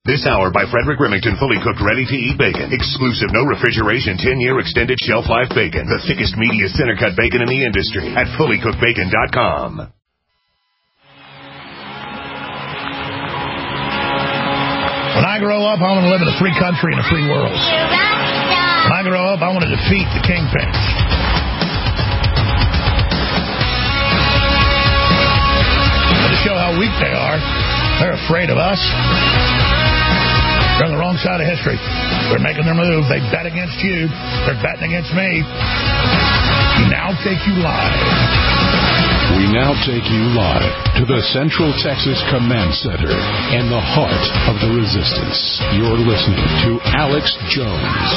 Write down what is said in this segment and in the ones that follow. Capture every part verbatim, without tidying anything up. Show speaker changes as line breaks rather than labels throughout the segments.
This hour by Frederick Remington, fully cooked, ready-to-eat bacon. Exclusive, no refrigeration, ten-year extended shelf life bacon. The thickest, meatiest, center-cut bacon in the industry at fully cooked bacon dot com.
When I grow up, I want to live in a free country and a free world. When I grow up, I want to defeat the kingpins. To show how weak they are, they're afraid of us. They're on the wrong side of history. They're making their move. They bet against you. They're betting against me. We now take you live.
We now take you live to the Central Texas Command Center and the heart of the resistance. You're listening to Alex Jones.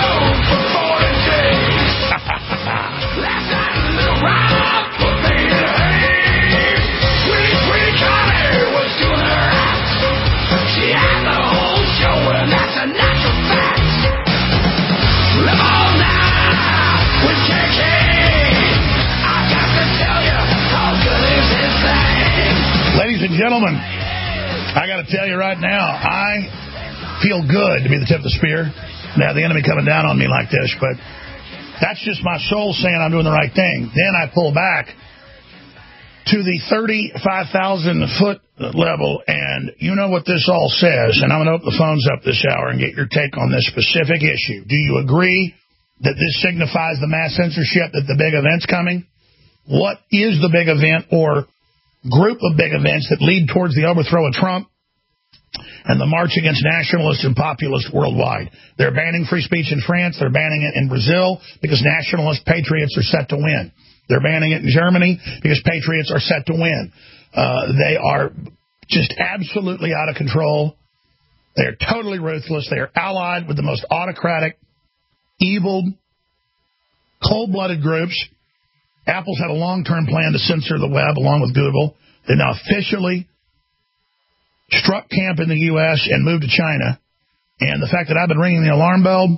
Ladies and gentlemen, I got to tell you right now, I feel good to be the tip of the spear, to have the enemy coming down on me like this, but that's just my soul saying I'm doing the right thing. Then I pull back to the thirty-five thousand foot level, and you know what this all says, and I'm going to open the phones up this hour and get your take on this specific issue. Do you agree that this signifies the mass censorship, that the big event's coming? What is the big event or group of big events that lead towards the overthrow of Trump and the march against nationalists and populists worldwide? They're banning free speech in France. They're banning it in Brazil because nationalist patriots are set to win. They're banning it in Germany because patriots are set to win. Uh, they are just absolutely out of control. They are totally ruthless. They are allied with the most autocratic, evil, cold-blooded groups. Apple's had a long-term plan to censor the web along with Google. They've now officially struck camp in the U S and moved to China. And the fact that I've been ringing the alarm bell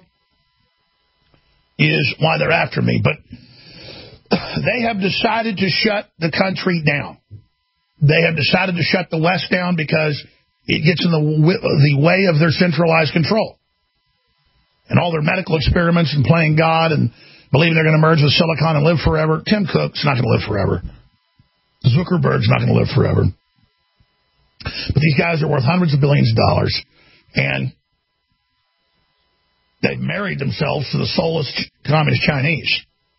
is why they're after me. But they have decided to shut the country down. They have decided to shut the West down because it gets in the, the way of their centralized control. And all their medical experiments and playing God and believing they're going to merge with Silicon and live forever. Tim Cook's not going to live forever. Zuckerberg's not going to live forever. But these guys are worth hundreds of billions of dollars. And they've married themselves to the soulless communist Chinese.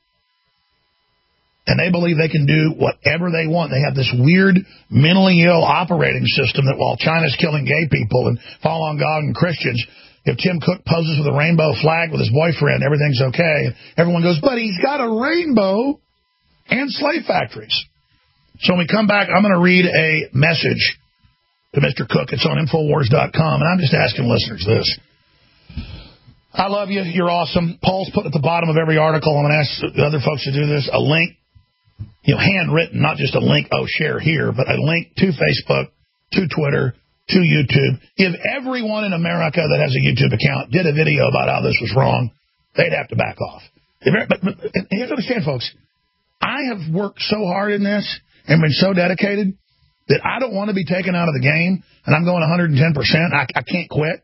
And they believe they can do whatever they want. They have this weird, mentally ill operating system that while China's killing gay people and Falun Gong and Christians, if Tim Cook poses with a rainbow flag with his boyfriend, everything's okay. Everyone goes, but he's got a rainbow and slave factories. So when we come back, I'm going to read a message to Mister Cook. It's on Infowars dot com, and I'm just asking listeners this. I love you. You're awesome. Paul's put at the bottom of every article. I'm going to ask the other folks to do this, a link, you know, handwritten, not just a link, oh, share here, but a link to Facebook, to Twitter, to YouTube. If everyone in America that has a YouTube account did a video about how this was wrong, they'd have to back off. But, but, but you have to understand, folks, I have worked so hard in this and been so dedicated that I don't want to be taken out of the game, and I'm going one hundred ten percent. I, I can't quit.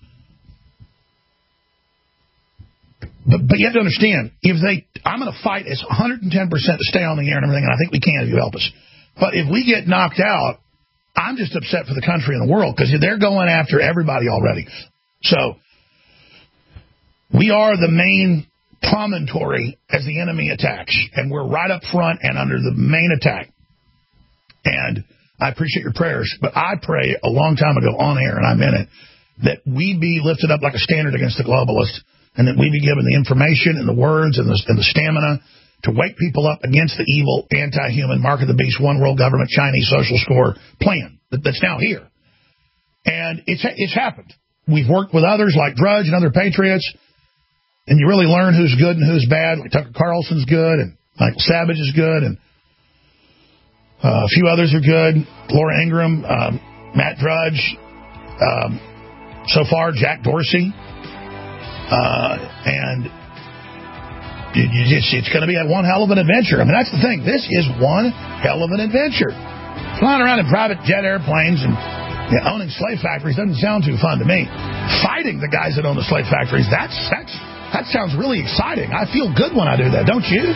But, but you have to understand, if they, I'm going to fight as one hundred ten percent to stay on the air and everything, and I think we can if you help us. But if we get knocked out, I'm just upset for the country and the world because they're going after everybody already. So we are the main promontory as the enemy attacks, and we're right up front and under the main attack. And I appreciate your prayers, but I pray a long time ago on air, and I meant it, that we be lifted up like a standard against the globalists, and that we be given the information and the words and the, and the stamina to wake people up against the evil, anti-human, mark of the beast, one world government, Chinese social score plan that, that's now here. And it's it's happened. We've worked with others like Drudge and other patriots, and you really learn who's good and who's bad. Like Tucker Carlson's good, and Michael Savage is good, and uh, a few others are good. Laura Ingraham, um, Matt Drudge, um, so far Jack Dorsey, uh, and you, you just, it's going to be a one hell of an adventure. I mean, that's the thing. This is one hell of an adventure. Flying around in private jet airplanes and Yeah, owning slave factories doesn't sound too fun to me. Fighting the guys that own the slave factories, that's, that's, that sounds really exciting. I feel good when I do that, don't you?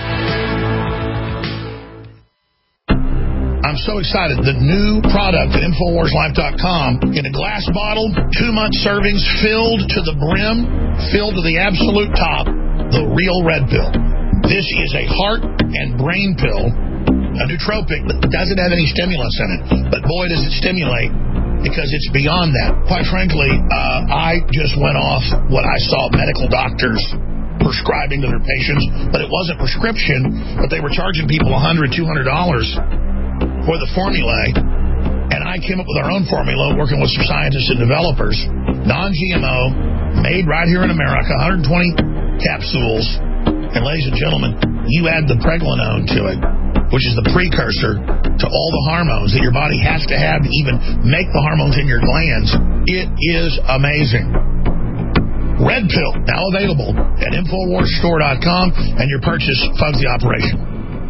I'm so excited. The new product at Infowars Life dot com in a glass bottle, two-month servings, filled to the brim, filled to the absolute top, the real red pill. This is a heart and brain pill, a nootropic that doesn't have any stimulants in it. But boy, does it stimulate, because it's beyond that. Quite frankly, uh, I just went off what I saw medical doctors prescribing to their patients, but it wasn't prescription, but they were charging people one hundred dollars, two hundred dollars for the formulae, and I came up with our own formula, working with some scientists and developers, non-G M O, made right here in America, one hundred twenty capsules, and ladies and gentlemen, you add the pregnenolone to it, which is the precursor to all the hormones that your body has to have to even make the hormones in your glands. It is amazing. Red Pill, now available at Infowars Store dot com, and your purchase funds the operation.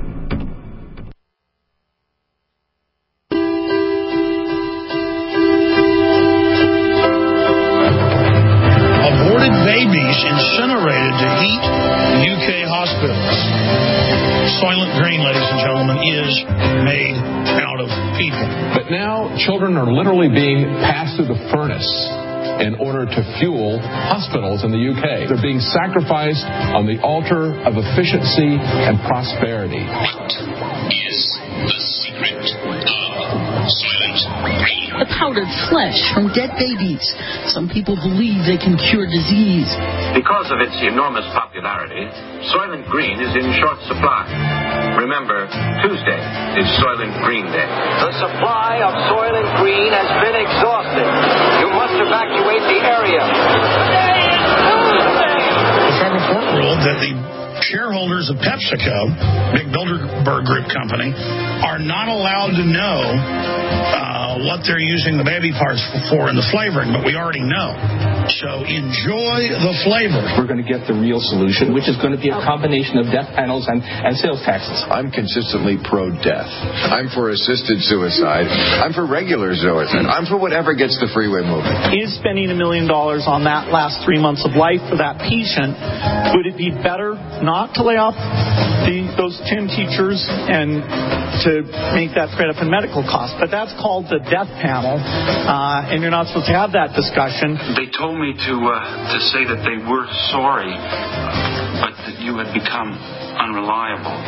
Aborted babies incinerated to heat U K hospitals. Soylent Green, ladies and gentlemen, is made out of people.
But now children are literally being passed through the furnace in order to fuel hospitals in the U K. They're being sacrificed on the altar of efficiency and prosperity.
What is the secret of Soylent Green?
The powdered flesh from dead babies. Some people believe they can cure disease.
Because of its enormous popularity, Soylent Green is in short supply. Remember, Tuesday is Soylent Green Day.
The supply of Soylent Green has been exhausted. You must evacuate the area. Today is Tuesday!
The federal court ruled that the shareholders of PepsiCo, big Bilderberg Group company, are not allowed to know uh, what they're using the baby parts for in the flavoring, but we already know. So enjoy the flavor.
We're going to get the real solution, which is going to be a combination of death panels and, and sales taxes.
I'm consistently pro-death. I'm for assisted suicide. I'm for regular suicide. I'm for whatever gets the freeway moving.
Is spending a million dollars on that last three months of life for that patient, would it be better not to lay off the, those ten teachers and to make that straight up in medical costs? But that's called the death panel, uh, and you're not supposed to have that discussion.
They told me to uh, to say that they were sorry, but that you had become unreliable.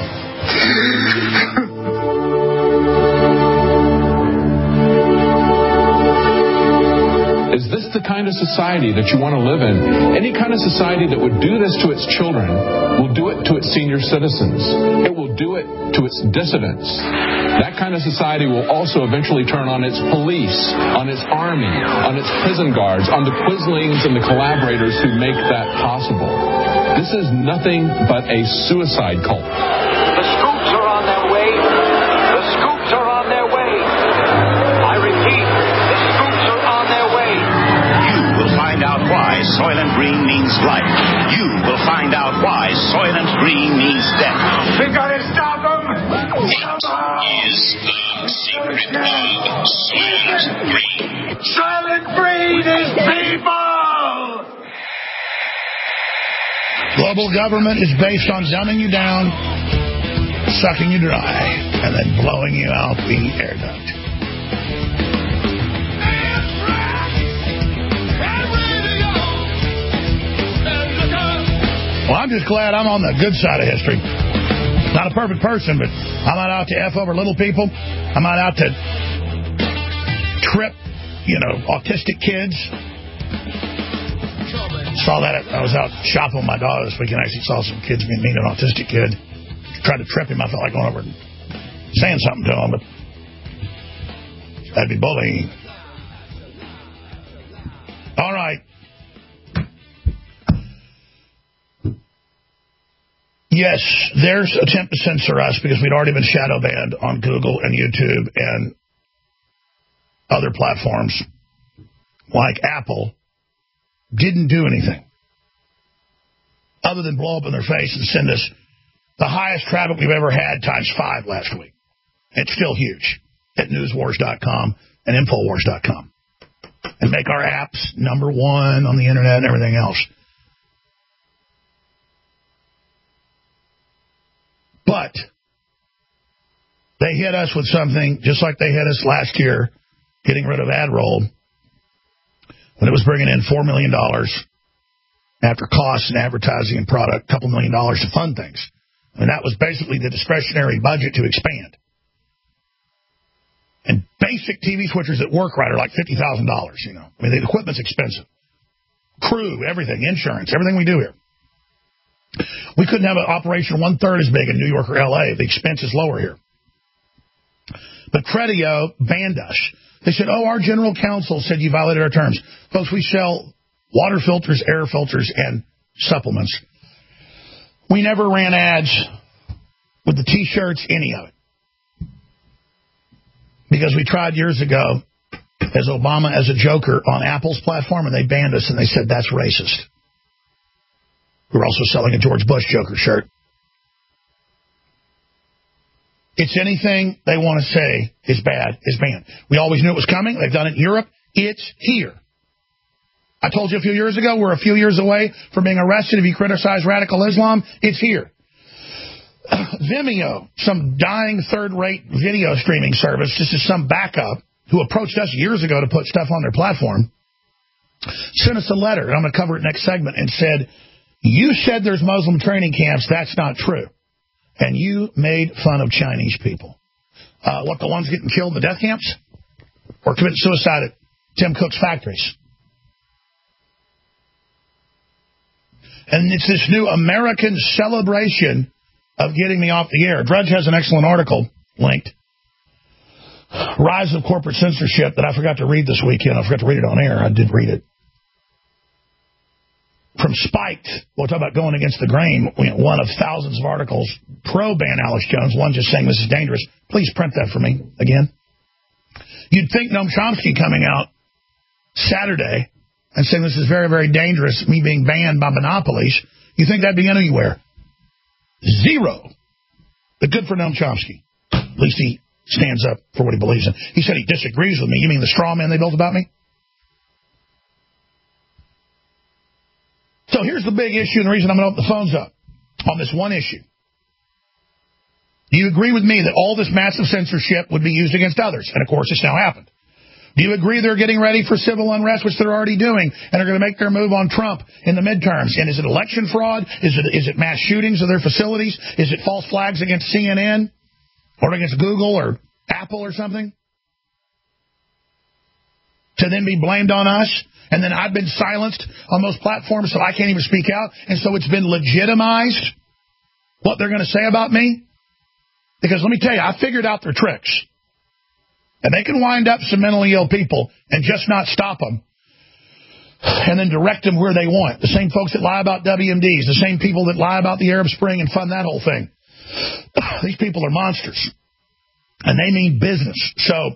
Is this the kind of society that you want to live in? Any kind of society that would do this to its children will do it to its senior citizens. It will do it to its dissidents. That kind of society will also eventually turn on its police, on its army, on its prison guards, on the quislings and the collaborators who make that possible. This is nothing but a suicide cult.
The scoops are on their way. The scoops are on their way. I repeat, the scoops are on their way.
You will find out why Soylent Green means life. You will find out why Soylent Green means death.
We gotta stop them!
What is the secret of Soylent Green?
Soylent Green is people!
Global government is based on dumbing you down, sucking you dry, and then blowing you out the air duct. Well, I'm just glad I'm on the good side of history. Not a perfect person, but I'm not out to F over little people. I'm not out to trip, you know, autistic kids. Saw that. I was out shopping with my daughter this weekend. I actually saw some kids being mean to an autistic kid. Tried to trip him. I felt like going over and saying something to him, but that'd be bullying. All right. Yes, there's an attempt to censor us because we'd already been shadow banned on Google and YouTube and other platforms like Apple. Didn't do anything other than blow up in their face and send us the highest traffic we've ever had times five last week. It's still huge at news wars dot com and Infowars dot com and make our apps number one on the internet and everything else. But they hit us with something just like they hit us last year, getting rid of AdRoll, when it was bringing in four million dollars after costs and advertising and product, a couple million dollars to fund things. I mean, that was basically the discretionary budget to expand. And basic T V switchers that work right are like fifty thousand dollars, you know. I mean, the equipment's expensive. Crew, everything, insurance, everything we do here. We couldn't have an operation one-third as big in New York or L A. The expense is lower here. But Credeo banned us. They said, oh, our general counsel said you violated our terms. Folks, we sell water filters, air filters, and supplements. We never ran ads with the T-shirts, any of it. Because we tried years ago as Obama as a joker on Apple's platform, and they banned us, and they said that's racist. We were also selling a George Bush Joker shirt. It's anything they want to say is bad is banned. We always knew it was coming. They've done it in Europe. It's here. I told you a few years ago, we're a few years away from being arrested if you criticize radical Islam. It's here. Vimeo, some dying third-rate video streaming service, this is some backup, who approached us years ago to put stuff on their platform, sent us a letter, and I'm going to cover it next segment, and said, you said there's Muslim training camps. That's not true. And you made fun of Chinese people. Uh, what, the ones getting killed in the death camps? Or committing suicide at Tim Cook's factories? And it's this new American celebration of getting me off the air. Drudge has an excellent article linked. Rise of corporate censorship that I forgot to read this weekend. I forgot to read it on air. I did read it. From Spiked, we'll talk about going against the grain, one of thousands of articles pro-ban Alex Jones, one just saying this is dangerous. Please print that for me again. You'd think Noam Chomsky coming out Saturday and saying this is very, very dangerous, me being banned by monopolies, you think that'd be anywhere. Zero. But good for Noam Chomsky. At least he stands up for what he believes in. He said he disagrees with me. You mean the straw man they built about me? So here's the big issue and the reason I'm going to open the phones up on this one issue. Do you agree with me that all this massive censorship would be used against others? And, of course, it's now happened. Do you agree they're getting ready for civil unrest, which they're already doing, and are going to make their move on Trump in the midterms? And is it election fraud? Is it is it mass shootings of their facilities? Is it false flags against C N N or against Google or Apple or something? To then be blamed on us? And then I've been silenced on those platforms so I can't even speak out. And so it's been legitimized what they're going to say about me. Because let me tell you, I figured out their tricks. And they can wind up some mentally ill people and just not stop them. And then direct them where they want. The same folks that lie about W M Ds. The same people that lie about the Arab Spring and fund that whole thing. These people are monsters. And they mean business. So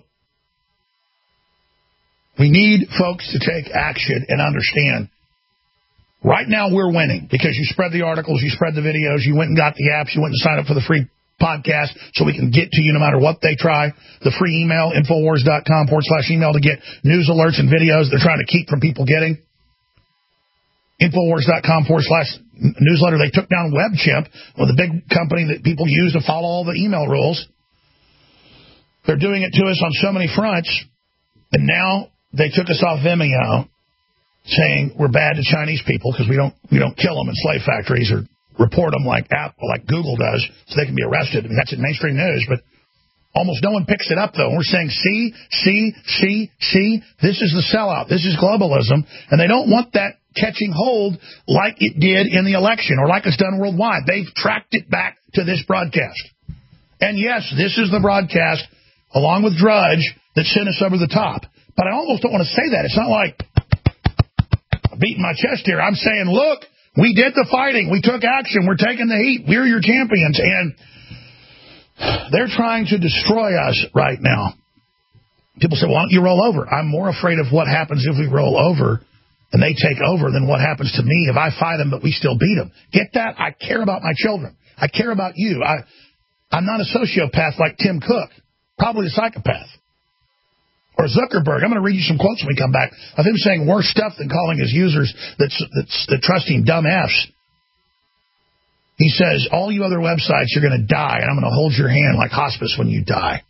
we need folks to take action and understand. Right now we're winning because you spread the articles, you spread the videos, you went and got the apps, you went and signed up for the free podcast so we can get to you no matter what they try. The free email, Infowars.com forward slash email to get news alerts and videos they're trying to keep from people getting. Infowars.com forward slash newsletter. They took down WebChimp, well, the big company that people use to follow all the email rules. They're doing it to us on so many fronts, and now they took us off Vimeo, saying we're bad to Chinese people because we don't we don't kill them in slave factories or report them like Apple, like Google does, so they can be arrested. I mean, that's in mainstream news, but almost no one picks it up, though. And we're saying, see, see, see, see, this is the sellout. This is globalism, and they don't want that catching hold like it did in the election or like it's done worldwide. They've tracked it back to this broadcast. And, yes, this is the broadcast, along with Drudge, that sent us over the top. But I almost don't want to say that. It's not like I'm beating my chest here. I'm saying, look, we did the fighting. We took action. We're taking the heat. We're your champions. And they're trying to destroy us right now. People say, why don't you roll over? I'm more afraid of what happens if we roll over and they take over than what happens to me if I fight them but we still beat them. Get that? I care about my children. I care about you. I, I'm not a sociopath like Tim Cook. Probably a psychopath. Or Zuckerberg, I'm going to read you some quotes when we come back, of him saying worse stuff than calling his users that's, that's the trusting dumb Fs. He says, all you other websites, you're going to die, and I'm going to hold your hand like hospice when you die.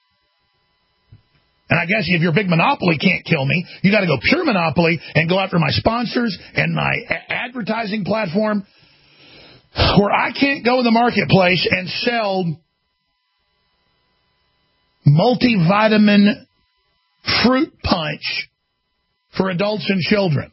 And I guess if your big monopoly can't kill me, you got to go pure monopoly and go after my sponsors and my a- advertising platform, where I can't go in the marketplace and sell multivitamin fruit punch for adults and children.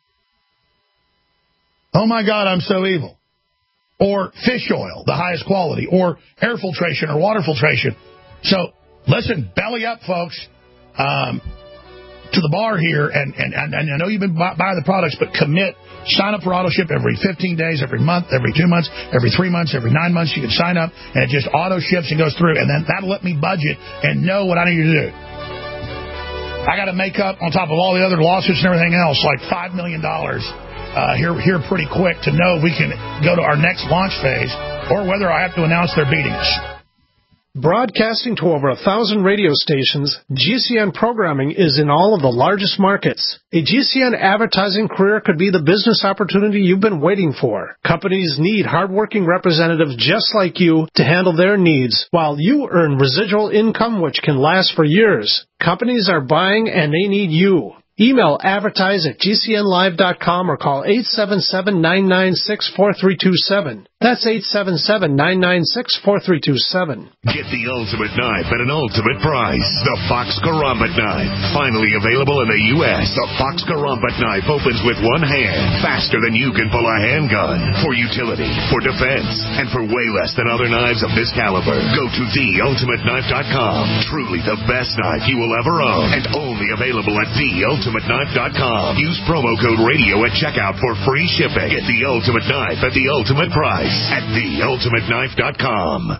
Oh, my God, I'm so evil. Or fish oil, the highest quality, or air filtration or water filtration. So, listen, belly up, folks, um, to the bar here, and, and, and I know you've been buying the products, but commit. Sign up for AutoShip every fifteen days, every month, every two months, every three months, every nine months. You can sign up, and it just auto ships and goes through, and then that'll let me budget and know what I need to do. I got to make up, on top of all the other lawsuits and everything else, like five million dollars uh, here, here pretty quick to know if we can go to our next launch phase or whether I have to announce they're beating us.
Broadcasting to over a thousand radio stations, G C N programming is in all of the largest markets. A G C N advertising career could be the business opportunity you've been waiting for. Companies need hardworking representatives just like you to handle their needs, while you earn residual income which can last for years. Companies are buying and they need you. Email advertise at G C N live dot com or call eight seven seven, nine nine six, four three two seven. That's eight seven seven, nine nine six, four three two seven.
Get the ultimate knife at an ultimate price. The Fox Karambit knife. Finally available in the U S The Fox Karambit knife opens with one hand, faster than you can pull a handgun. For utility, for defense, and for way less than other knives of this caliber. Go to the ultimate knife dot com. Truly the best knife you will ever own. And only available at the ultimate knife dot com. Use promo code radio at checkout for free shipping. Get the ultimate knife at the ultimate price at the ultimate knife dot com.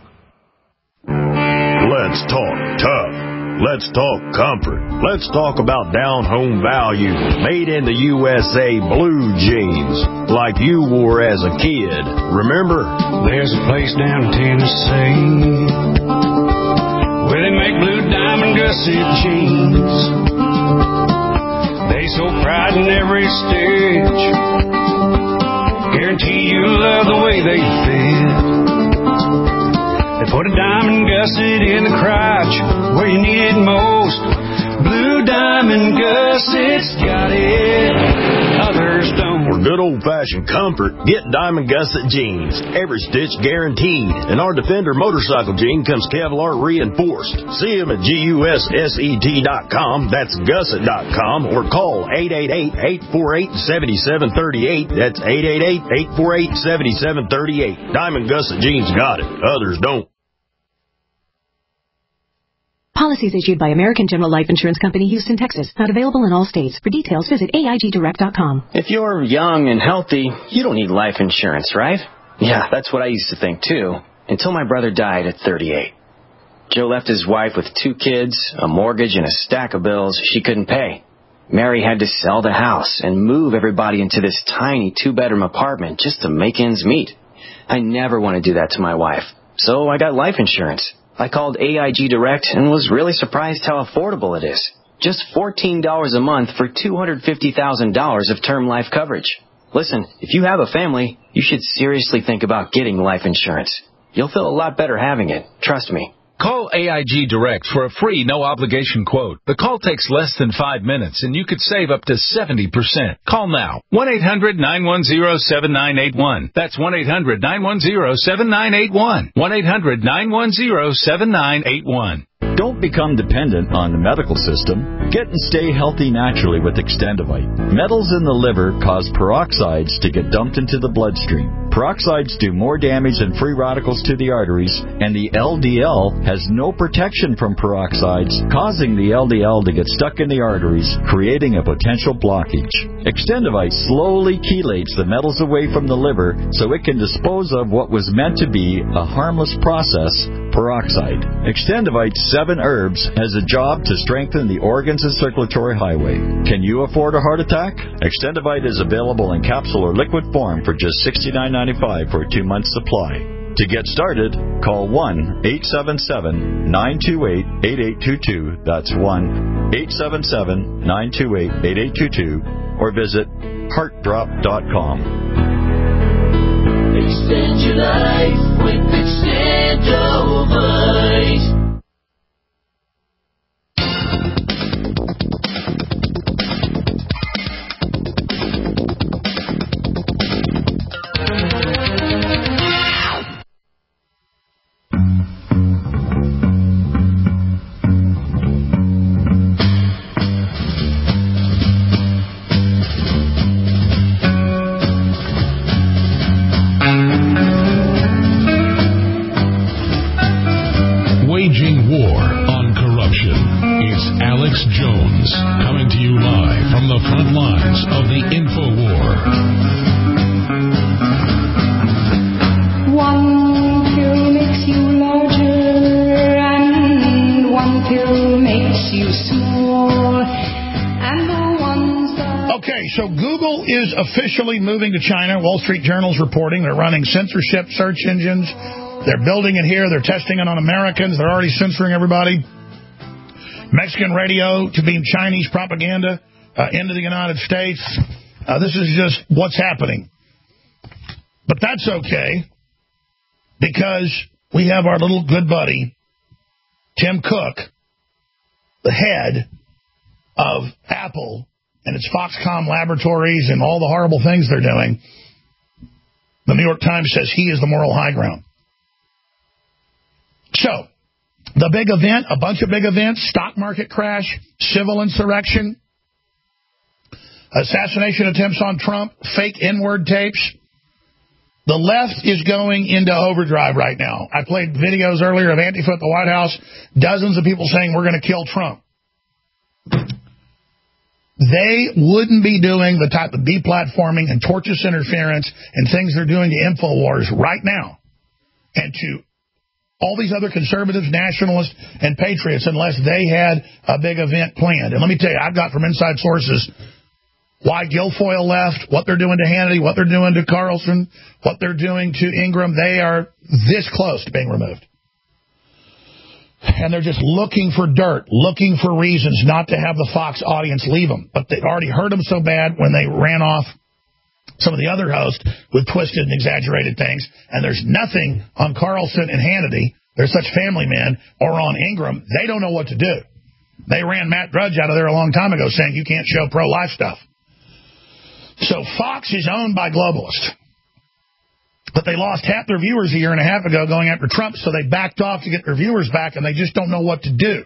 Let's talk tough. Let's talk comfort. Let's talk about down-home value. Made in the U S A blue jeans, like you wore as a kid. Remember?
There's a place down in Tennessee where they make blue diamond gusset jeans. They so pride in every stitch. Guarantee you love the way they fit. They put a diamond gusset in the crotch where you need it most. Blue diamond gussets got it, others don't.
For good old-fashioned comfort, get Diamond Gusset jeans. Every stitch guaranteed. And our Defender motorcycle jean comes Kevlar reinforced. See them at G U S S E T dot com. That's gusset dot com. Or call eight eight eight, eight four eight, seven seven three eight. That's eight eight eight, eight four eight, seven seven three eight. Diamond Gusset jeans got it. Others don't.
Policies issued by American General Life Insurance Company, Houston, Texas. Not available in all states. For details, visit A I G direct dot com.
If you're young and healthy, you don't need life insurance, right? Yeah, that's what I used to think, too, until my brother died at thirty-eight. Joe left his wife with two kids, a mortgage, and a stack of bills she couldn't pay. Mary had to sell the house and move everybody into this tiny two-bedroom apartment just to make ends meet. I never want to do that to my wife, so I got life insurance. I called A I G Direct and was really surprised how affordable it is. Just fourteen dollars a month for two hundred fifty thousand dollars of term life coverage. Listen, if you have a family, you should seriously think about getting life insurance. You'll feel a lot better having it. Trust me.
Call A I G Direct for a free, no-obligation quote. The call takes less than five minutes, and you could save up to seventy percent. Call now. one eight hundred, nine one zero, seven nine eight one. That's one eight hundred, nine one zero, seven nine eight one. one eight hundred, nine one zero, seven nine eight one.
Don't become dependent on the medical system. Get and stay healthy naturally with Extendivite. Metals in the liver cause peroxides to get dumped into the bloodstream. Peroxides do more damage than free radicals to the arteries, and the L D L has no protection from peroxides, causing the L D L to get stuck in the arteries, creating a potential blockage. Extendivite slowly chelates the metals away from the liver so it can dispose of what was meant to be a harmless process, peroxide. Extendivite's seven herbs has a job to strengthen the organs and circulatory highway. Can you afford a heart attack? Extendivite is available in capsule or liquid form for just sixty-nine ninety-five for a two-month supply. To get started, call one eight seven seven, nine two eight, eight eight two two. That's one eight seven seven, nine two eight, eight eight two two. Or visit heart drop dot com.
Extend your life with Extendovite.
Jones, coming to you live from the front lines of the InfoWar.
One pill makes you larger, and one pill makes you small, and the ones that...
Okay, so Google is officially moving to China. Wall Street Journal's reporting they're running censorship search engines. They're building it here. They're testing it on Americans. They're already censoring everybody. Mexican radio to beam Chinese propaganda uh, into the United States. Uh, this is just what's happening. But that's okay, because we have our little good buddy, Tim Cook, the head of Apple and its Foxconn laboratories and all the horrible things they're doing. The New York Times says he is the moral high ground. So, the big event, a bunch of big events, stock market crash, civil insurrection, assassination attempts on Trump, fake N-word tapes. The left is going into overdrive right now. I played videos earlier of Antifa at the White House, dozens of people saying we're going to kill Trump. They wouldn't be doing the type of deplatforming and tortious interference and things they're doing to InfoWars right now and to all these other conservatives, nationalists, and patriots unless they had a big event planned. And let me tell you, I've got from inside sources why Guilfoyle left, what they're doing to Hannity, what they're doing to Carlson, what they're doing to Ingram. They are this close to being removed. And they're just looking for dirt, looking for reasons not to have the Fox audience leave them. But they already hurt them so bad when they ran off some of the other hosts with twisted and exaggerated things, and there's nothing on Carlson and Hannity, they're such family men, or on Ingram, they don't know what to do. They ran Matt Drudge out of there a long time ago saying you can't show pro-life stuff. So Fox is owned by globalists. But they lost half their viewers a year and a half ago going after Trump, so they backed off to get their viewers back, and they just don't know what to do.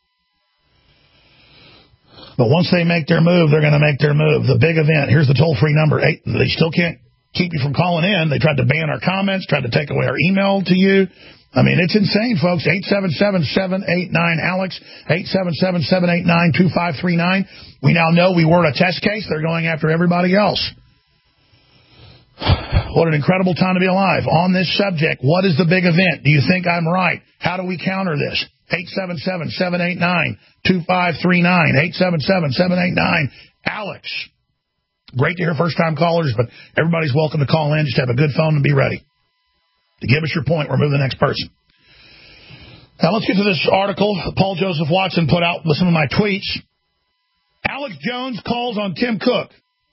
But once they make their move, they're going to make their move. The big event, here's the toll-free number. Eight, they still can't keep you from calling in. They tried to ban our comments, tried to take away our email to you. I mean, it's insane, folks. eight seven seven, seven eight nine, ALEX, eight seven seven, seven eight nine, two five three nine. We now know we were a test case. They're going after everybody else. What an incredible time to be alive. On this subject, what is the big event? Do you think I'm right? How do we counter this? eight seven seven, seven eight nine, two five three nine, eight seven seven, seven eight nine, ALEX. Great to hear first-time callers, but everybody's welcome to call in. Just have a good phone and be ready to give us your point. We'll move to the next person. Now, let's get to this article Paul Joseph Watson put out with some of my tweets. Alex Jones calls on Tim Cook.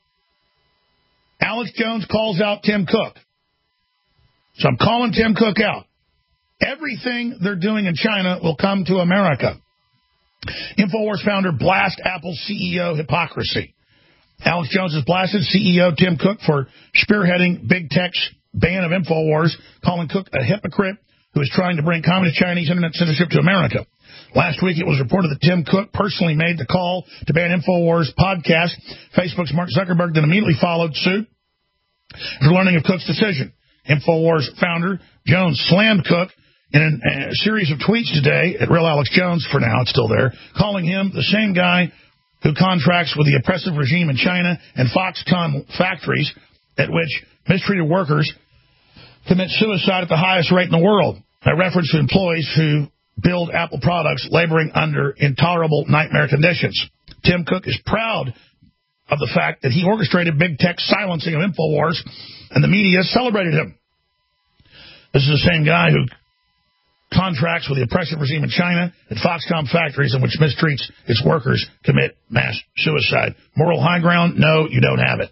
Alex Jones calls out Tim Cook. So I'm calling Tim Cook out. Everything they're doing in China will come to America. InfoWars founder blast Apple C E O hypocrisy. Alex Jones has blasted C E O Tim Cook for spearheading big tech's ban of InfoWars, calling Cook a hypocrite who is trying to bring communist Chinese internet censorship to America. Last week, it was reported that Tim Cook personally made the call to ban InfoWars podcast. Facebook's Mark Zuckerberg then immediately followed suit after learning of Cook's decision. InfoWars founder Jones slammed Cook in a series of tweets today at Real Alex Jones, for now, it's still there, calling him the same guy who contracts with the oppressive regime in China and Foxconn factories at which mistreated workers commit suicide at the highest rate in the world. A reference to employees who build Apple products laboring under intolerable nightmare conditions. Tim Cook is proud of the fact that he orchestrated big tech's silencing of InfoWars, and the media celebrated him. This is the same guy who contracts with the oppressive regime in China at Foxconn factories in which mistreats its workers commit mass suicide. Moral high ground? No, you don't have it.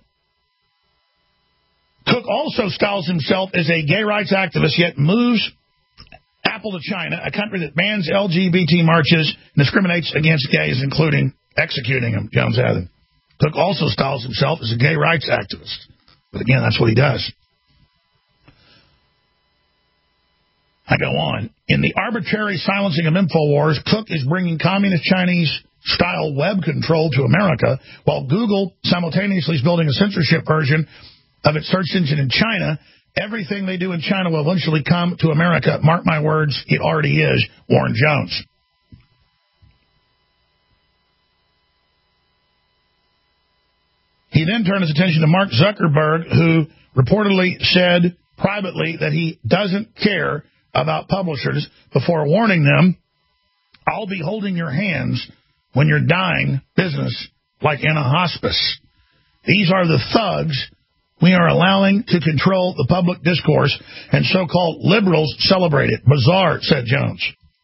Cook also styles himself as a gay rights activist, yet moves Apple to China, a country that bans L G B T marches and discriminates against gays, including executing them, Jones added. Cook also styles himself as a gay rights activist. But again, that's what he does. I go on. In the arbitrary silencing of InfoWars, Cook is bringing communist Chinese-style web control to America, while Google simultaneously is building a censorship version of its search engine in China. Everything they do in China will eventually come to America. Mark my words, it already is. Warren Jones. He then turned his attention to Mark Zuckerberg, who reportedly said privately that he doesn't care about publishers before warning them, I'll be holding your hands when you're dying business like in a hospice. These are the thugs we are allowing to control the public discourse, and so-called liberals celebrate it. Bizarre, said Jones.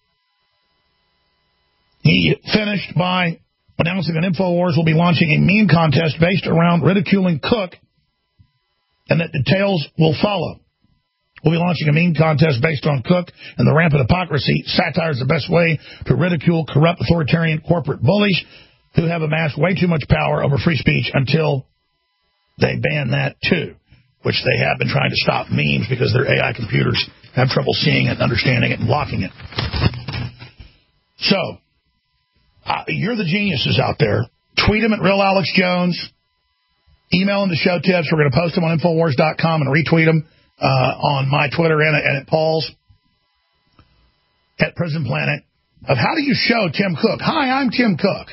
He finished by announcing that InfoWars will be launching a meme contest based around ridiculing Cook, and that details will follow. We'll be launching a meme contest based on Cook and the rampant hypocrisy. Satire is the best way to ridicule corrupt authoritarian corporate bullies who have amassed way too much power over free speech until they ban that too, which they have been trying to stop memes because their A I computers have trouble seeing it, understanding it, and blocking it. So, uh, you're the geniuses out there. Tweet them at Real Alex Jones. Email them the show tips. We're going to post them on Infowars dot com and retweet them uh, on my Twitter and, and at Paul's at Prison Planet. Of how do you show Tim Cook? Hi, I'm Tim Cook.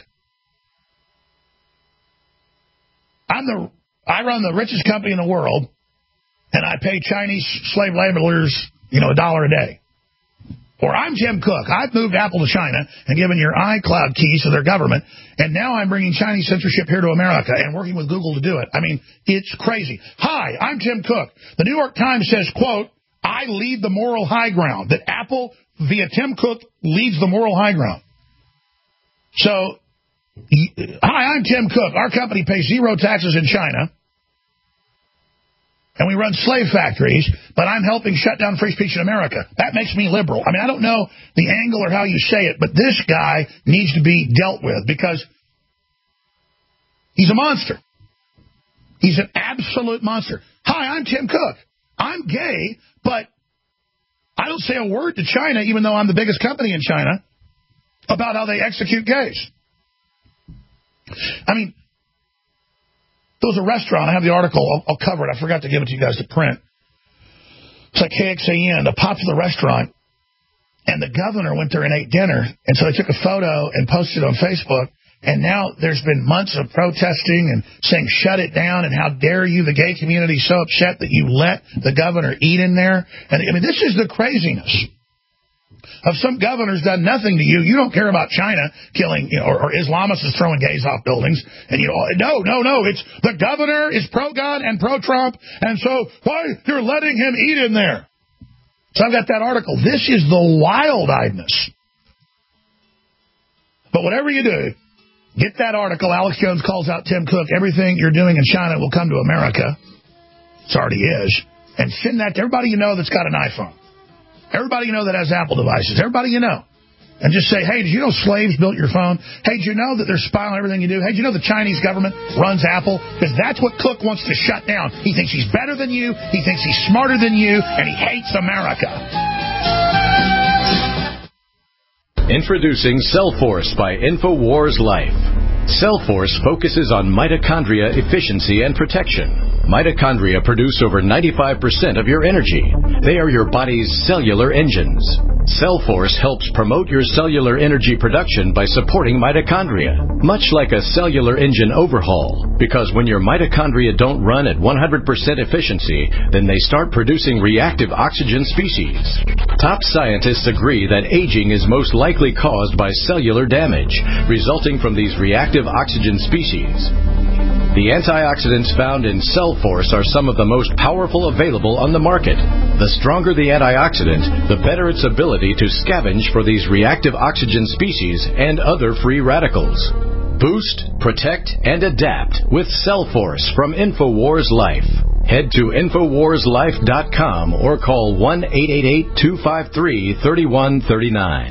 I'm the I run the richest company in the world, and I pay Chinese slave laborers, you know, a dollar a day. Or I'm Tim Cook. I've moved Apple to China and given your iCloud keys to their government, and now I'm bringing Chinese censorship here to America and working with Google to do it. I mean, it's crazy. Hi, I'm Tim Cook. The New York Times says, quote, I lead the moral high ground. That Apple, via Tim Cook, leads the moral high ground. So, hi, I'm Tim Cook. Our company pays zero taxes in China, and we run slave factories, but I'm helping shut down free speech in America. That makes me liberal. I mean, I don't know the angle or how you say it, but this guy needs to be dealt with because he's a monster. He's an absolute monster. Hi, I'm Tim Cook. I'm gay, but I don't say a word to China, even though I'm the biggest company in China, about how they execute gays. I mean, there was a restaurant. I have the article. I'll, I'll cover it. I forgot to give it to you guys to print. It's like K X A N, a popular restaurant, and the governor went there and ate dinner, and so they took a photo and posted it on Facebook, and now there's been months of protesting and saying shut it down, and how dare you, the gay community is so upset that you let the governor eat in there. And I mean, this is the craziness of some governors done nothing to you. You don't care about China killing, you know, or, or Islamists throwing gays off buildings. And, you know, no, no, no. It's the governor is pro-gun and pro-Trump. And so why you're letting him eat in there? So I've got that article. This is the wild-eyedness. But whatever you do, get that article. Alex Jones calls out Tim Cook. Everything you're doing in China will come to America. It already is. And send that to everybody you know that's got an iPhone. Everybody you know that has Apple devices. Everybody you know. And just say, hey, did you know slaves built your phone? Hey, did you know that they're spying on everything you do? Hey, did you know the Chinese government runs Apple? Because that's what Cook wants to shut down. He thinks he's better than you. He thinks he's smarter than you. And he hates America.
Introducing Cellforce by InfoWars Life. Cellforce focuses on mitochondria efficiency and protection. Mitochondria produce over ninety-five percent of your energy. They are your body's cellular engines. Cellforce helps promote your cellular energy production by supporting mitochondria, much like a cellular engine overhaul. Because when your mitochondria don't run at one hundred percent efficiency, then they start producing reactive oxygen species. Top scientists agree that aging is most likely caused by cellular damage, resulting from these reactive oxygen species. The antioxidants found in Cellforce are some of the most powerful available on the market. The stronger the antioxidant, the better its ability to scavenge for these reactive oxygen species and other free radicals. Boost, protect, and adapt with Cellforce from InfoWars Life. Head to Infowars Life dot com or call one eight eight eight, two five three, three one three nine.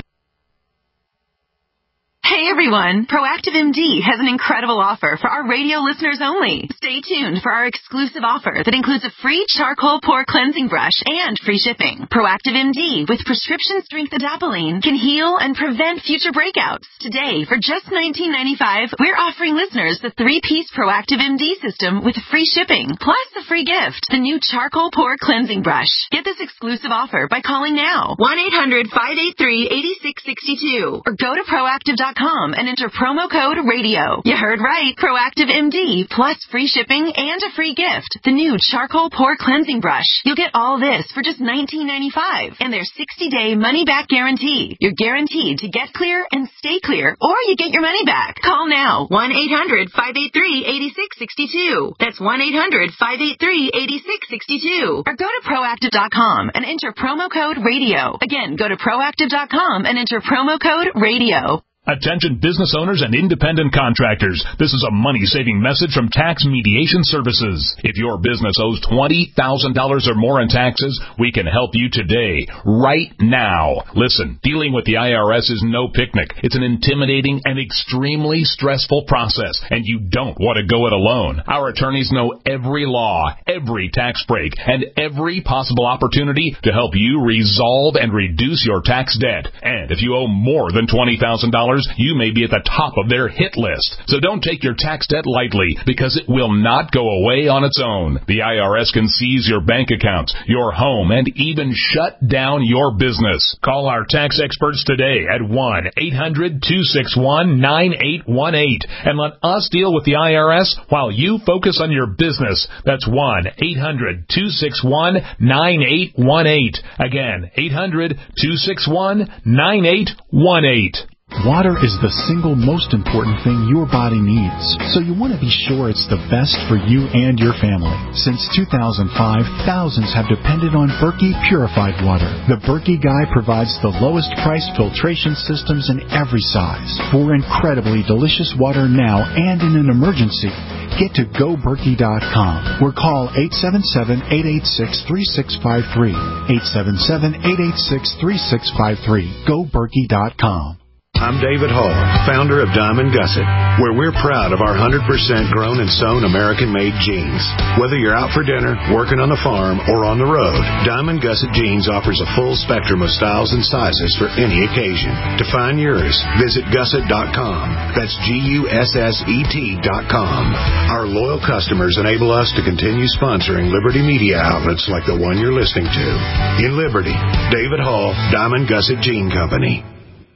Hey everyone, Proactive M D has an incredible offer for our radio listeners only. Stay tuned for our exclusive offer that includes a free charcoal pore cleansing brush and free shipping. Proactive M D with prescription strength adapalene can heal and prevent future breakouts. Today, for just nineteen ninety-five dollars, we're offering listeners the three-piece Proactive M D system with free shipping, plus the free gift, the new charcoal pore cleansing brush. Get this exclusive offer by calling now, one eight hundred, five eight three, eight six six two, or go to proactive dot com and enter promo code radio. You heard right. Proactive M D plus free shipping and a free gift. The new charcoal pore cleansing brush. You'll get all this for just nineteen ninety-five dollars and their sixty-day money-back guarantee. You're guaranteed to get clear and stay clear, or you get your money back. Call now. one eight hundred, five eight three, eight six six two. That's one eight hundred, five eight three, eight six six two. Or go to proactive dot com and enter promo code radio. Again, go to proactive dot com and enter promo code radio.
Attention business owners and independent contractors. This is a money-saving message from Tax Mediation Services. If your business owes twenty thousand dollars or more in taxes, we can help you today, right now. Listen, dealing with the I R S is no picnic. It's an intimidating and extremely stressful process, and you don't want to go it alone. Our attorneys know every law, every tax break, and every possible opportunity to help you resolve and reduce your tax debt. And if you owe more than twenty thousand dollars, you may be at the top of their hit list. So don't take your tax debt lightly, because it will not go away on its own. The I R S can seize your bank accounts, your home, and even shut down your business. Call our tax experts today at one eight hundred, two six one, nine eight one eight and let us deal with the I R S while you focus on your business. That's one eight hundred, two six one, nine eight one eight. Again, eight hundred, two six one, nine eight one eight.
Water is the single most important thing your body needs, so you want to be sure it's the best for you and your family. Since two thousand five, thousands have depended on Berkey purified water. The Berkey Guy provides the lowest price filtration systems in every size for incredibly delicious water now and in an emergency. Get to go berkey dot com or call eight seven seven, eight eight six, three six five three, eight seven seven, eight eight six, three six five three. go berkey dot com.
I'm David Hall, founder of Diamond Gusset, where we're proud of our one hundred percent grown and sewn American-made jeans. Whether you're out for dinner, working on the farm, or on the road, Diamond Gusset Jeans offers a full spectrum of styles and sizes for any occasion. To find yours, visit gusset dot com. That's G U S S E T dot com. Our loyal customers enable us to continue sponsoring Liberty media outlets like the one you're listening to. In Liberty, David Hall, Diamond Gusset Jean Company.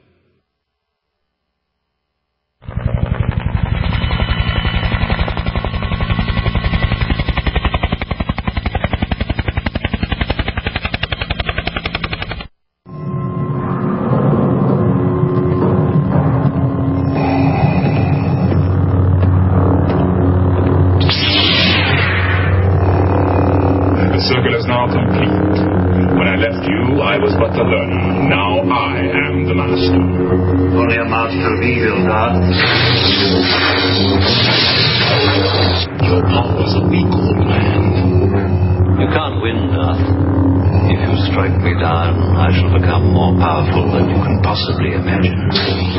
Your powers are weak, old man. You can't win, Darth. If you strike me down, I shall become more powerful than you can possibly imagine.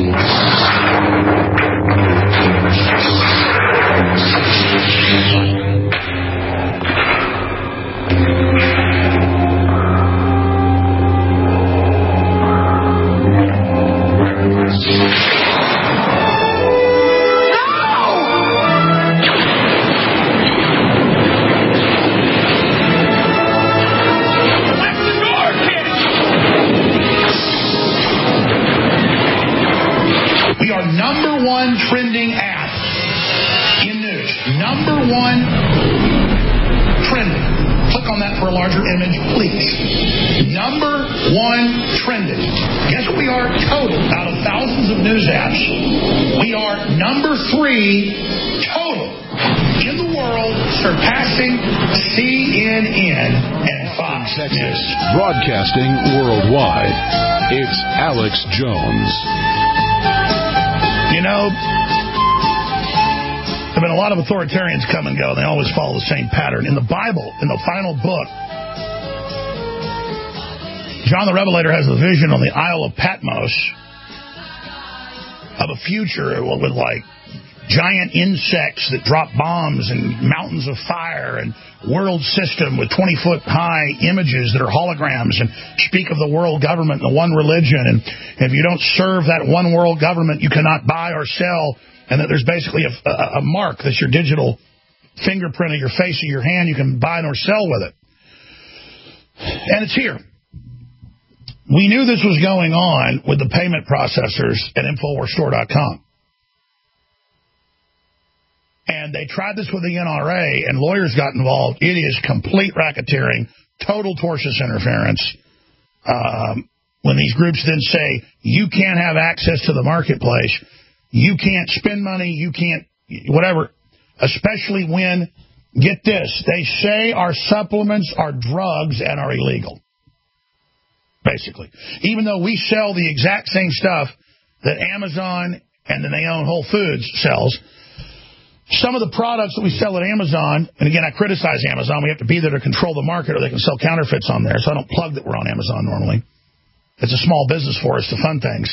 Trending app in news. Number one trending. Click on that for a larger image, please. Number one trending. Guess what we are total out of thousands of news apps? We are number three total in the world, surpassing C N N and Fox News.
Broadcasting worldwide, it's Alex Jones.
You know, there have been a lot of authoritarians come and go. They always follow the same pattern. In the Bible, in the final book, John the Revelator has a vision on the Isle of Patmos of a future with, like, giant insects that drop bombs and mountains of fire and world system with twenty-foot high images that are holograms and speak of the world government and the one religion. And if you don't serve that one world government, you cannot buy or sell. And that there's basically a, a, a mark that's your digital fingerprint of your face or your hand. You can buy or sell with it. And it's here. We knew this was going on with the payment processors at Infowars Store dot com. And they tried this with the N R A, and lawyers got involved. It is complete racketeering, total tortious interference. Um, when these groups then say, you can't have access to the marketplace, you can't spend money, you can't, whatever, especially when, get this, they say our supplements are drugs and are illegal, basically. Even though we sell the exact same stuff that Amazon and then they own Whole Foods sells. Some of the products that we sell at Amazon, and again, I criticize Amazon. We have to be there to control the market or they can sell counterfeits on there, so I don't plug that we're on Amazon normally. It's a small business for us to fund things.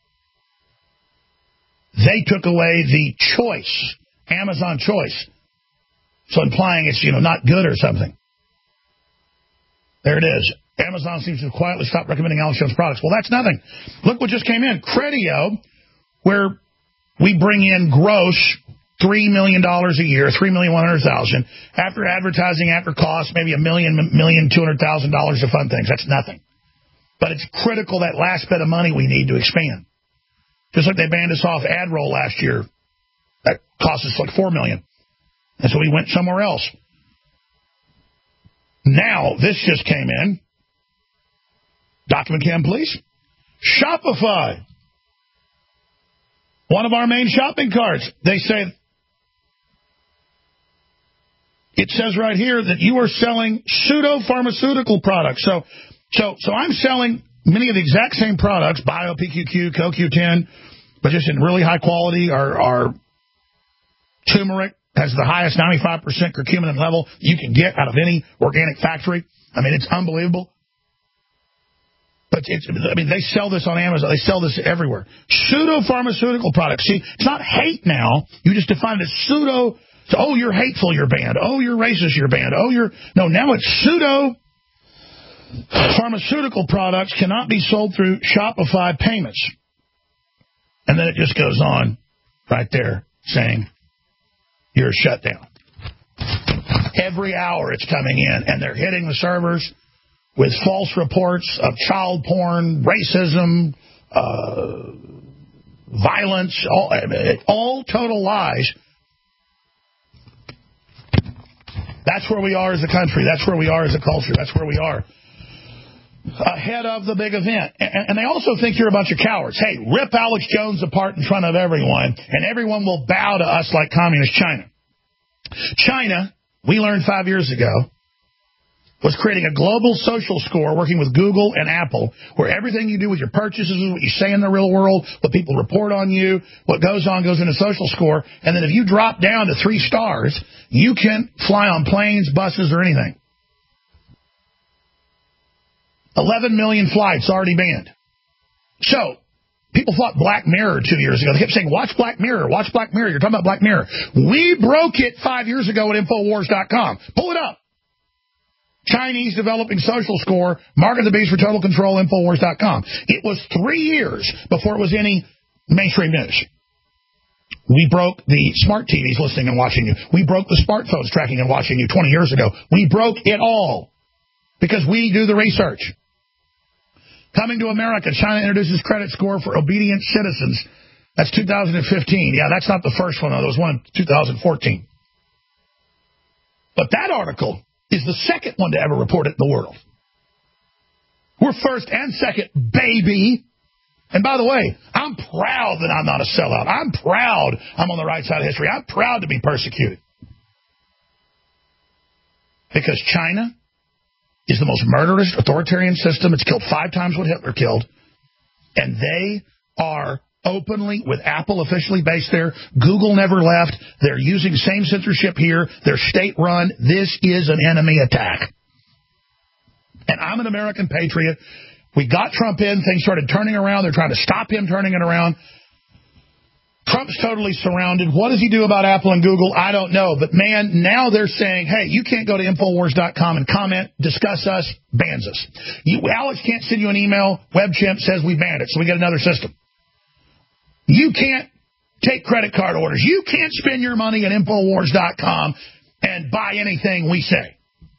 They took away the choice, Amazon choice, so implying it's, you know, not good or something. There it is. Amazon seems to have quietly stopped recommending Alex Jones products. Well, that's nothing. Look what just came in. Credeo, where we bring in gross three million dollars a year, three million one hundred thousand dollars. After advertising, after costs, maybe a million, million two hundred thousand dollars to fund things. That's nothing. But it's critical, that last bit of money we need to expand. Just like they banned us off ad roll last year. That cost us like four million dollars. And so we went somewhere else. Now, this just came in. Document cam, please. Shopify. One of our main shopping carts. They say, it says right here that you are selling pseudo-pharmaceutical products. So, so, so I'm selling many of the exact same products, Bio, P Q Q, Co Q ten, but just in really high quality. Our, our turmeric has the highest ninety-five percent curcumin level you can get out of any organic factory. I mean, it's unbelievable. But it's, I mean, they sell this on Amazon. They sell this everywhere. Pseudo-pharmaceutical products. See, it's not hate now. You just define it as pseudo. So, oh, you're hateful, you're banned. Oh, you're racist, you're banned. Oh, you're... No, now it's pseudo-pharmaceutical products cannot be sold through Shopify payments. And then it just goes on right there saying, you're shut down. Every hour it's coming in, and they're hitting the servers with false reports of child porn, racism, uh, violence, all, all total lies. That's where we are as a country. That's where we are as a culture. That's where we are. Ahead of the big event. And, and they also think you're a bunch of cowards. Hey, rip Alex Jones apart in front of everyone, and everyone will bow to us like communist China. China, we learned five years ago, was creating a global social score working with Google and Apple, where everything you do with your purchases, what you say in the real world, what people report on you, what goes on goes in a social score. And then if you drop down to three stars, you can fly on planes, buses, or anything. eleven million flights already banned. So, people thought Black Mirror two years ago. They kept saying, watch Black Mirror, watch Black Mirror. You're talking about Black Mirror. We broke it five years ago at Infowars dot com. Pull it up. Chinese developing social score, Mark of the Beast for total control, Infowars dot com. It was three years before it was any mainstream news. We broke the smart T Vs listening and watching you. We broke the smartphones tracking and watching you twenty years ago. We broke it all because we do the research. Coming to America, China introduces credit score for obedient citizens. That's two thousand fifteen. Yeah, that's not the first one, though. There was one in two thousand fourteen. But that article is the second one to ever report it in the world. We're first and second, baby. And by the way, I'm proud that I'm not a sellout. I'm proud I'm on the right side of history. I'm proud to be persecuted. Because China is the most murderous authoritarian system. It's killed five times what Hitler killed. And they are openly, with Apple officially based there. Google never left. They're using same censorship here. They're state-run. This is an enemy attack. And I'm an American patriot. We got Trump in. Things started turning around. They're trying to stop him turning it around. Trump's totally surrounded. What does he do about Apple and Google? I don't know. But, man, now they're saying, hey, you can't go to Infowars dot com and comment, discuss us, bans us. You, Alex can't send you an email. WebChamp says we banned it, so we get another system. You can't take credit card orders. You can't spend your money at Infowars dot com and buy anything we say.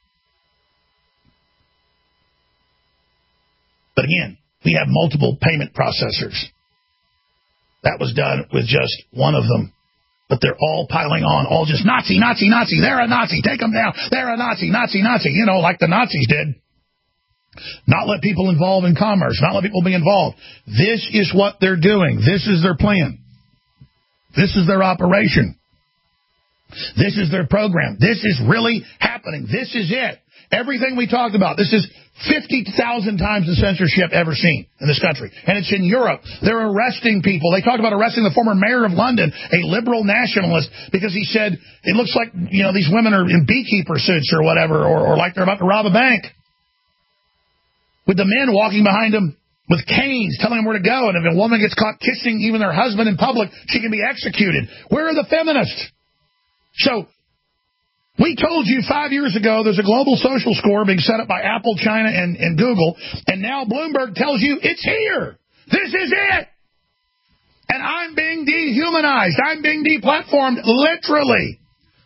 But again, we have multiple payment processors. That was done with just one of them. But they're all piling on, all just Nazi, Nazi, Nazi. They're a Nazi. Take them down. They're a Nazi, Nazi, Nazi. You know, like the Nazis did. Not let people involved in commerce. Not let people be involved. This is what they're doing. This is their plan. This is their operation. This is their program. This is really happening. This is it. Everything we talked about, this is fifty thousand times the censorship ever seen in this country. And it's in Europe. They're arresting people. They talked about arresting the former mayor of London, a liberal nationalist, because he said it looks like, you know, these women are in beekeeper suits or whatever, or, or like they're about to rob a bank. With the men walking behind them with canes telling them where to go. And if a woman gets caught kissing even their husband in public, she can be executed. Where are the feminists? So, we told you five years ago there's a global social score being set up by Apple, China, and, and Google, and now Bloomberg tells you it's here. This is it. And I'm being dehumanized. I'm being deplatformed, literally.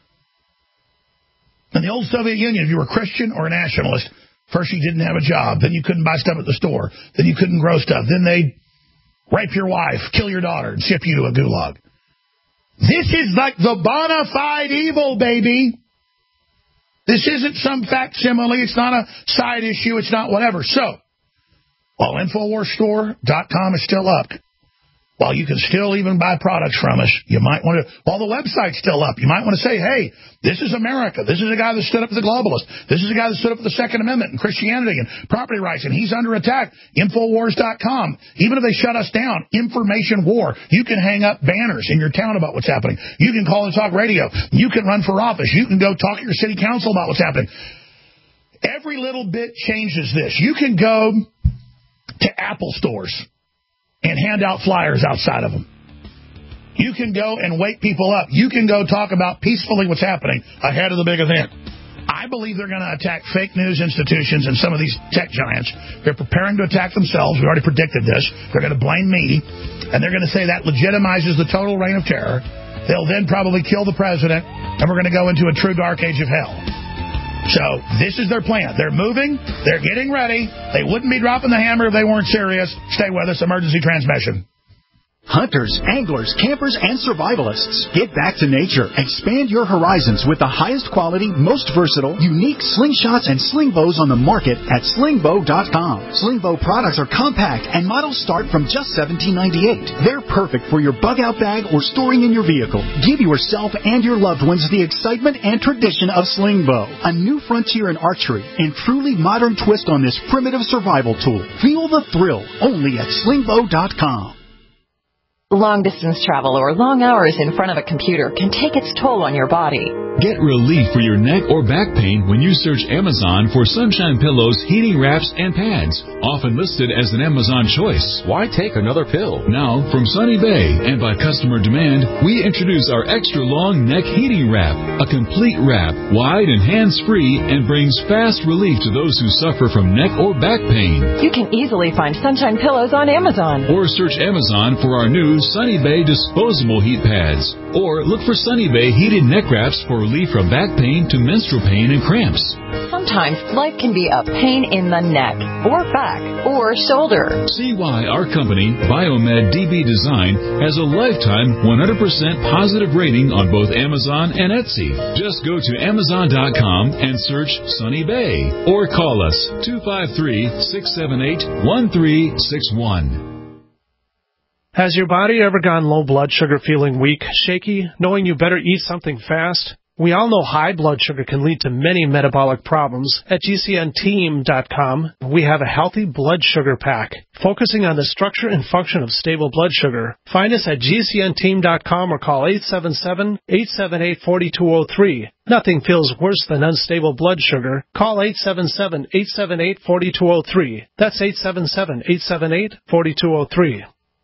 In the old Soviet Union, if you were Christian or a nationalist, first you didn't have a job, then you couldn't buy stuff at the store, then you couldn't grow stuff, then they'd rape your wife, kill your daughter, and ship you to a gulag. This is like the bona fide evil, baby. This isn't some facsimile. It's not a side issue. It's not whatever. So, while Infowars Store dot com is still up, while you can still even buy products from us, you might want to, while the website's still up, you might want to say, hey, this is America. This is a guy that stood up as a globalist. This is a guy that stood up for the Second Amendment and Christianity and property rights, and he's under attack. Infowars dot com. Even if they shut us down, information war. You can hang up banners in your town about what's happening. You can call and talk radio. You can run for office. You can go talk to your city council about what's happening. Every little bit changes this. You can go to Apple stores and hand out flyers outside of them. You can go and wake people up. You can go talk about peacefully what's happening ahead of the big event. I believe they're going to attack fake news institutions and some of these tech giants. They're preparing to attack themselves. We already predicted this. They're going to blame me, and they're going to say that legitimizes the total reign of terror. They'll then probably kill the president, and we're going to go into a true dark age of hell. So this is their plan. They're moving. They're getting ready. They wouldn't be dropping the hammer if they weren't serious. Stay with us. Emergency transmission.
Hunters, anglers, campers, and survivalists. Get back to nature. Expand your horizons with the highest quality, most versatile, unique slingshots and sling bows on the market at sling bow dot com. Sling bow products are compact and models start from just seventeen ninety-eight. They're perfect for your bug-out bag or storing in your vehicle. Give yourself and your loved ones the excitement and tradition of sling bow, a new frontier in archery and truly modern twist on this primitive survival tool. Feel the thrill only at sling bow dot com.
Long-distance travel or long hours in front of a computer can take its toll on your body.
Get relief for your neck or back pain when you search Amazon for Sunshine Pillows, heating wraps, and pads, often listed as an Amazon choice.
Why take another pill?
Now, from Sunny Bay and by customer demand, we introduce our extra-long neck heating wrap, a complete wrap, wide and hands-free, and brings fast relief to those who suffer from neck or back pain.
You can easily find Sunshine Pillows on Amazon.
Or search Amazon for our new Sunny Bay disposable heat pads. Or look for Sunny Bay heated neck wraps for relief from back pain to menstrual pain and cramps.
Sometimes life can be a pain in the neck, or back, or shoulder.
See why our company, Biomed D B Design, has a lifetime one hundred percent positive rating on both Amazon and Etsy. Just go to amazon dot com and search Sunny Bay. Or call us two five three, six seven eight, one three six one.
Has your body ever gone low blood sugar, feeling weak, shaky, knowing you better eat something fast? We all know high blood sugar can lead to many metabolic problems. At G C N team dot com, we have a healthy blood sugar pack, focusing on the structure and function of stable blood sugar. Find us at G C N team dot com or call eight seven seven, eight seven eight, four two zero three. Nothing feels worse than unstable blood sugar. Call eight seven seven, eight seven eight, four two zero three. That's eight seven seven, eight seven eight, four two zero three.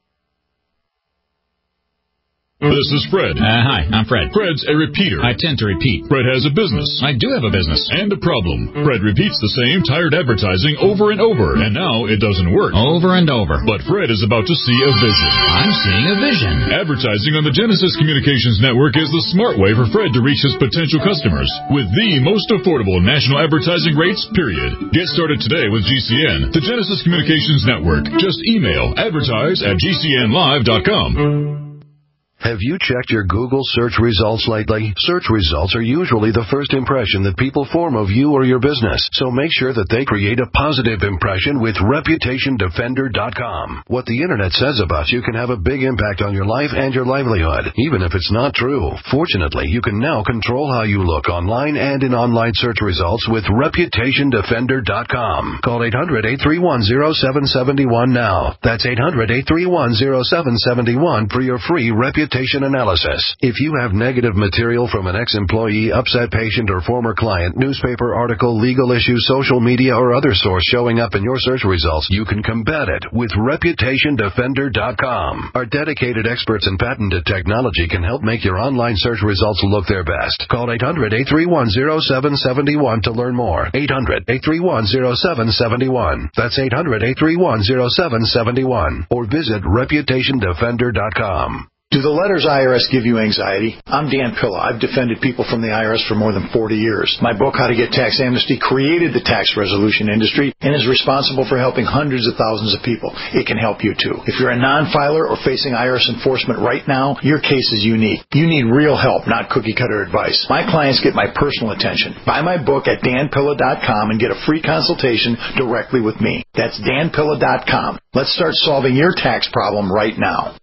This is Fred. Uh, hi, I'm Fred. Fred's a repeater. I tend to repeat. Fred has a business. I do have a business. And a problem. Fred repeats the same tired advertising over and over, and now it doesn't work. Over and over. But Fred is about to see a vision. I'm seeing a vision. Advertising on the Genesis Communications Network is the smart way for Fred to reach his potential customers with the most affordable national advertising rates, period. Get started today with G C N, the Genesis Communications Network. Just email advertise at G C N live dot com.
Have you checked your Google search results lately? Search results are usually the first impression that people form of you or your business, so make sure that they create a positive impression with reputation defender dot com. What the Internet says about you can have a big impact on your life and your livelihood, even if it's not true. Fortunately, you can now control how you look online and in online search results with reputation defender dot com. Call eight hundred, eight three one, zero seven seven one now. That's eight hundred, eight three one, zero seven seven one for your free reputation analysis. If you have negative material from an ex-employee, upset patient, or former client, newspaper article, legal issue, social media, or other source showing up in your search results, you can combat it with reputation defender dot com. Our dedicated experts in patented technology can help make your online search results look their best. Call eight hundred, eight three one, zero seven seven one to learn more. eight hundred, eight three one, zero seven seven one. That's eight hundred, eight three one, zero seven seven one. Or visit reputation defender dot com.
Do the letters I R S give you anxiety? I'm Dan Pilla. I've defended people from the I R S for more than forty years. My book, How to Get Tax Amnesty, created the tax resolution industry and is responsible for helping hundreds of thousands of people. It can help you, too. If you're a non-filer or facing I R S enforcement right now, your case is unique. You need real help, not cookie-cutter advice. My clients get my personal attention. Buy my book at Dan Pilla dot com and get a free consultation directly with me. That's Dan Pilla dot com. Let's start solving your tax problem right now.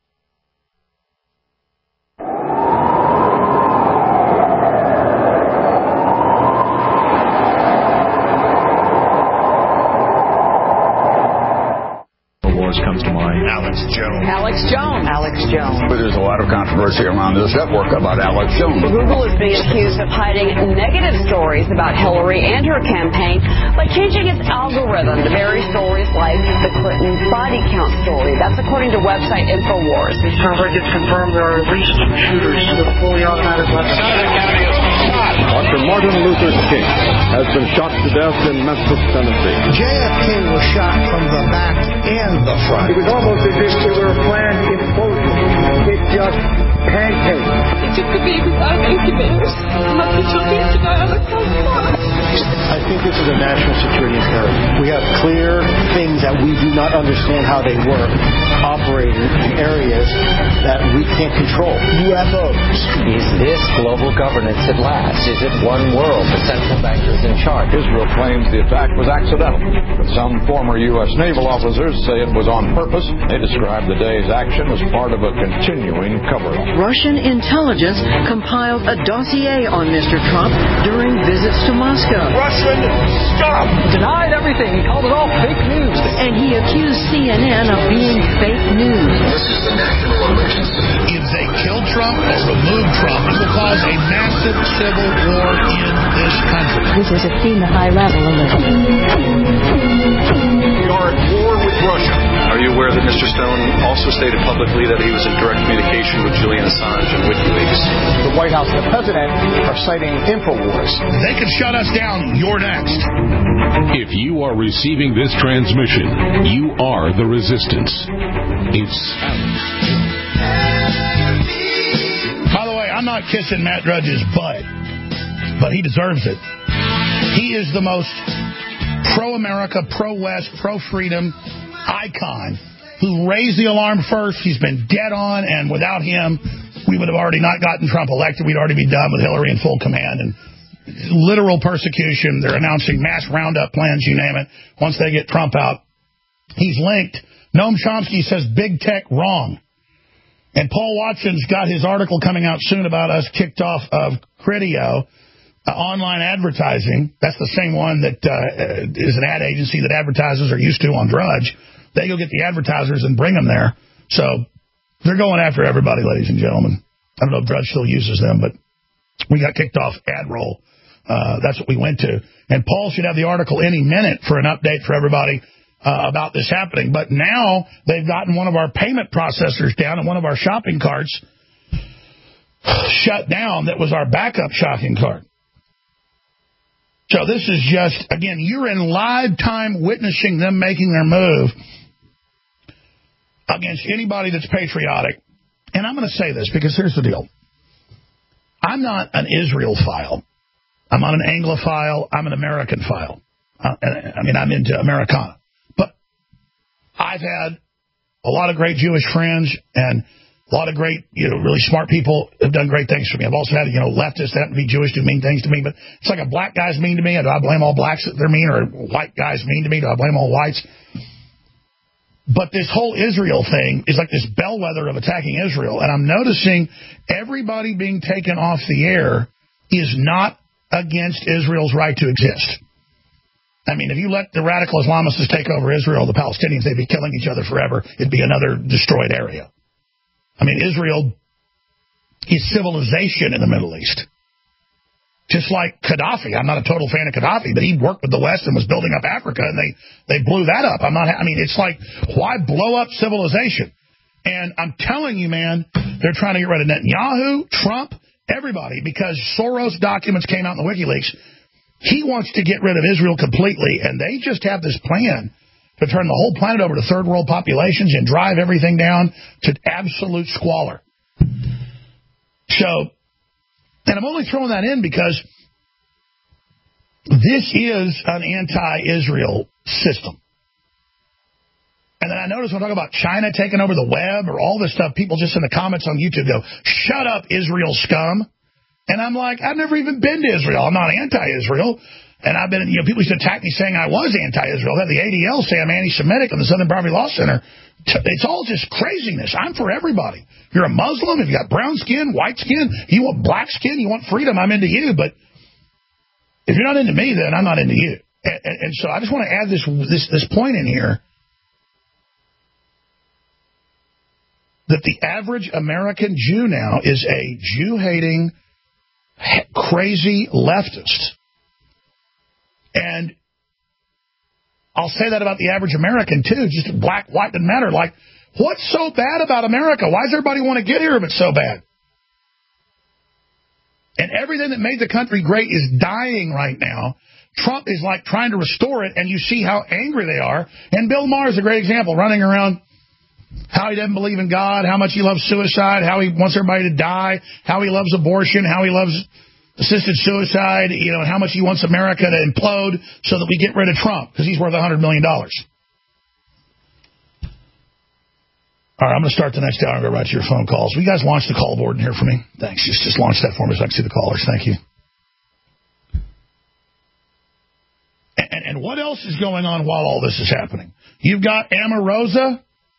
Comes to mind. Alex Jones.
Alex Jones. Alex Jones.
There's a lot of controversy around this network about Alex Jones.
Google is being accused of hiding negative stories about Hillary and her campaign by changing its algorithm to bury stories like the Clinton body count story. That's according to website InfoWars.
It sounds like it's confirmed there are at least two shooters with fully automatic weapons.
Doctor Martin Luther King has been shot to death in Memphis, Tennessee.
J F K was shot from the back and the front.
It was almost as if they were a planned implosion. It just pancaked.
They took the babies out of incubators. Left the children to die on the crosswalk.
I think this is a national security imperative. We have clear things that we do not understand how they work, operating in areas that we can't control. U F Os.
Is this global governance at last? Is it one world, the central bankers in charge?
Israel claims the attack was accidental, but some former U S naval officers say it was on purpose. They describe the day's action as part of a continuing cover-up.
Russian intelligence compiled a dossier on Mister Trump during visits to Moscow.
Russian scum!
Denied everything. He called it all fake news.
And he accused C N N of being fake news.
This is the national emergency.
If they kill Trump or remove Trump, it will cause a massive civil war in this country.
This is a FEMA high-level alert.
We are at war with Russia.
Are you aware that Mister Stone also stated publicly that he was in direct communication with Julian Assange and WikiLeaks?
The White House and the President are citing InfoWars.
They could shut us down. You're next.
If you are receiving this transmission, you are the resistance. It's
By the way, I'm not kissing Matt Drudge's butt, but he deserves it. He is the most pro-America, pro-West, pro-freedom icon who raised the alarm first. He's been dead on, and without him, we would have already not gotten Trump elected. We'd already be done with Hillary in full command and literal persecution. They're announcing mass roundup plans, you name it, once they get Trump out. He's linked Noam Chomsky says big tech wrong. And Paul Watson's got his article coming out soon about us kicked off of Criteo, uh, online advertising. That's the same one that uh, is an ad agency that advertisers are used to on Drudge. They go get the advertisers and bring them there. So they're going after everybody, ladies and gentlemen. I don't know if Drudge still uses them, but we got kicked off AdRoll. Uh, that's what we went to. And Paul should have the article any minute for an update for everybody uh, about this happening. But now they've gotten one of our payment processors down and one of our shopping carts shut down that was our backup shopping cart. So this is just, again, you're in live time witnessing them making their move against anybody that's patriotic. And I'm going to say this because here's the deal. I'm not an Israel file. I'm not an Anglophile. I'm an American file. Uh, I mean, I'm into Americana. But I've had a lot of great Jewish friends and a lot of great, you know, really smart people have done great things for me. I've also had, you know, leftists that happen to be Jewish do mean things to me. But it's like a black guy's mean to me. Do I blame all blacks that they're mean? Or white guys mean to me? Do I blame all whites? But this whole Israel thing is like this bellwether of attacking Israel. And I'm noticing everybody being taken off the air is not against Israel's right to exist. I mean, if you let the radical Islamists take over Israel, the Palestinians, they'd be killing each other forever. It'd be another destroyed area. I mean, Israel is civilization in the Middle East. Just like Gaddafi. I'm not a total fan of Gaddafi, but he worked with the West and was building up Africa, and they, they blew that up. I'm not. I mean, it's like, why blow up civilization? And I'm telling you, man, they're trying to get rid of Netanyahu, Trump, everybody, because Soros documents came out in the WikiLeaks. He wants to get rid of Israel completely, and they just have this plan to turn the whole planet over to third world populations and drive everything down to absolute squalor. So, and I'm only throwing that in because this is an anti-Israel system. And then I notice when I talk about China taking over the web or all this stuff, people just in the comments on YouTube go, shut up, Israel scum. And I'm like, I've never even been to Israel. I'm not anti-Israel. And I've been, you know, people used to attack me saying I was anti-Israel. They had the A D L say I'm anti-Semitic in the Southern Poverty Law Center. It's all just craziness. I'm for everybody. If you're a Muslim, if you got brown skin, white skin, you want black skin, you want freedom, I'm into you. But if you're not into me, then I'm not into you. And, and, and so I just want to add this, this this point in here that the average American Jew now is a Jew-hating, crazy leftist. And I'll say that about the average American, too. Just black, white, doesn't matter. Like, what's so bad about America? Why does everybody want to get here if it's so bad? And everything that made the country great is dying right now. Trump is like trying to restore it, and you see how angry they are. And Bill Maher is a great example, running around how he doesn't believe in God, how much he loves suicide, how he wants everybody to die, how he loves abortion, how he loves assisted suicide, you know, and how much he wants America to implode so that we get rid of Trump, because he's worth one hundred million dollars. All right, I'm going to start the next hour and go right to your phone calls. Will you guys launch the call board in here for me? Thanks. Just, just launch that for me so I can see the callers. Thank you. And, and, and what else is going on while all this is happening? You've got Omarosa.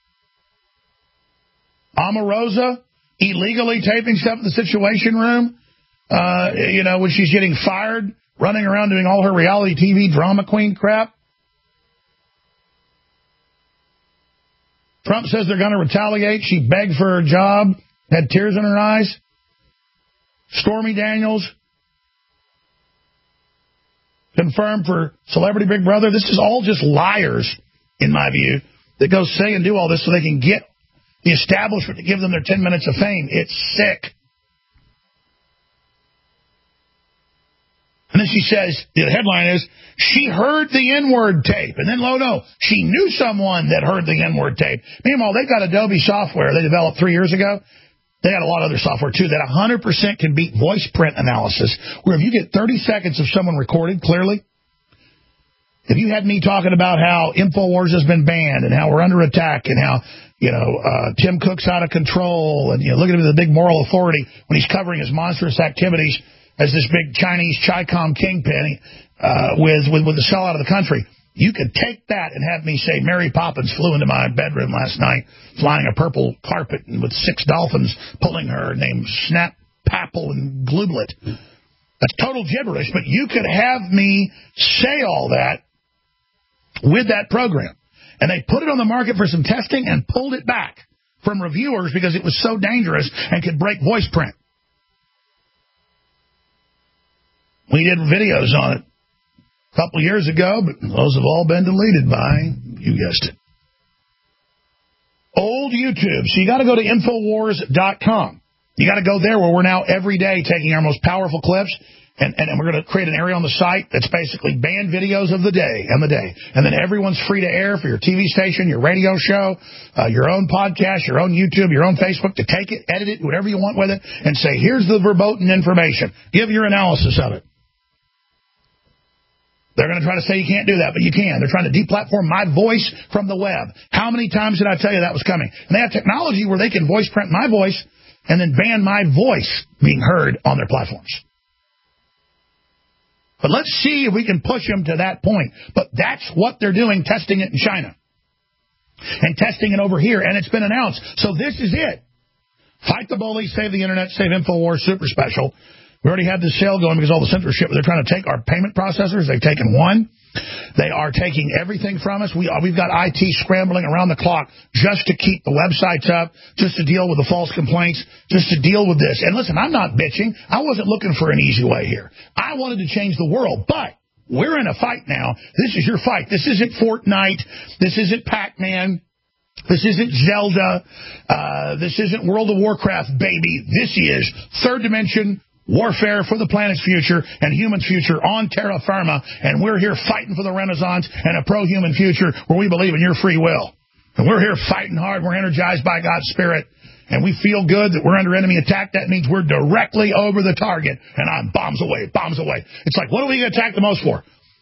Omarosa illegally taping stuff in the Situation Room. Uh, you know, when she's getting fired, running around doing all her reality T V drama queen crap. Trump says they're going to retaliate. She begged for her job, had tears in her eyes. Stormy Daniels confirmed for Celebrity Big Brother. This is all just liars, in my view, that go say and do all this so they can get the establishment to give them their ten minutes of fame. It's sick. And then she says, the headline is, she heard the N-word tape. And then, oh no, she knew someone that heard the N-word tape. Meanwhile, they've got Adobe software they developed three years ago. They got a lot of other software, too, that one hundred percent can beat voice print analysis, where if you get thirty seconds of someone recorded clearly, if you had me talking about how InfoWars has been banned and how we're under attack and how, you know, uh, Tim Cook's out of control and, you know, look at him as the big moral authority when he's covering his monstrous activities as this big Chinese Chi-Com kingpin uh, with, with, with the sellout of the country. You could take that and have me say Mary Poppins flew into my bedroom last night, flying a purple carpet and with six dolphins pulling her named Snap, Papple, and Glooblet. That's total gibberish, but you could have me say all that with that program. And they put it on the market for some testing and pulled it back from reviewers because it was so dangerous and could break voice print. We did videos on it a couple years ago, but those have all been deleted by, you guessed it, old YouTube. So you got to go to Infowars dot com. You got to go there where we're now every day taking our most powerful clips, and, and, and we're going to create an area on the site that's basically banned videos of the day and the day. And then everyone's free to air for your T V station, your radio show, uh, your own podcast, your own YouTube, your own Facebook, to take it, edit it, whatever you want with it, and say, here's the verboten information. Give your analysis of it. They're going to try to say you can't do that, but you can. They're trying to deplatform my voice from the web. How many times did I tell you that was coming? And they have technology where they can voice print my voice and then ban my voice being heard on their platforms. But let's see if we can push them to that point. But that's what they're doing, testing it in China and testing it over here, and it's been announced. So this is it. Fight the bullies, save the Internet, save InfoWars Super Special. We already had this sale going because all the censorship. They're trying to take our payment processors. They've taken one. They are taking everything from us. We, we've got I T scrambling around the clock just to keep the websites up, just to deal with the false complaints, just to deal with this. And listen, I'm not bitching. I wasn't looking for an easy way here. I wanted to change the world, but we're in a fight now. This is your fight. This isn't Fortnite. This isn't Pac-Man. This isn't Zelda. Uh, this isn't World of Warcraft, baby. This is third dimension warfare for the planet's future and human's future on terra firma, and we're here fighting for the Renaissance and a pro-human future where we believe in your free will. And we're here fighting hard. We're energized by God's Spirit, and we feel good that we're under enemy attack. That means we're directly over the target, and I'm bombs away, bombs away. It's like, what are we going to attack the most for?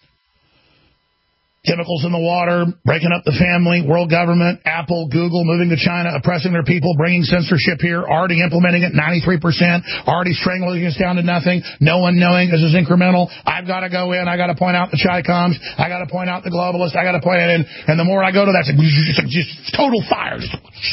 Chemicals in the water, breaking up the family, world government, Apple, Google, moving to China, oppressing their people, bringing censorship here, already implementing it, ninety-three percent, already strangling us down to nothing, no one knowing this is incremental. I've got to go in, I got to point out the Chi-Coms, I got to point out the globalists, I got to point it in, and the more I go to that, it's like just total fire.